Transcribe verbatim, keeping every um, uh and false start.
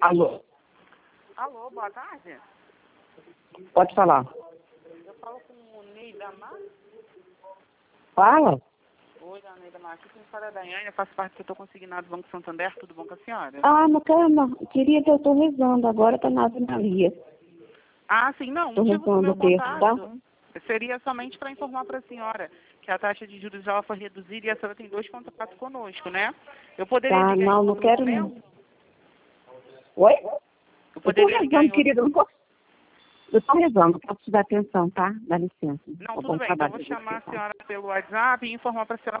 Alô? Alô, boa tarde. Pode falar. Eu falo com o Ney da Mar. Fala. Oi, da Ney da Mar. Aqui quem fala é a Daiane, eu faço parte do setor consignado do Banco Santander. Tudo bom com a senhora? Ah, não quero não. Queria que eu estou rezando, agora está na Ave Maria. Ah, sim, não. O Estou motivo do rezando meu o texto, tá? contato seria somente para informar para a senhora que a taxa de juros já foi reduzida e a senhora tem dois contratos conosco, né? Eu poderia Tá, ligar não, em não outro quero momento? não. Oi? Eu Eu estou poderia ligar rezando, em outro... querida, eu não posso. Eu estou rezando, não posso te dar atenção, tá? Dá licença. Não, Tá tudo bom bem. Então eu trabalho vou pra você, chamar a tá? senhora pelo WhatsApp e informar para a senhora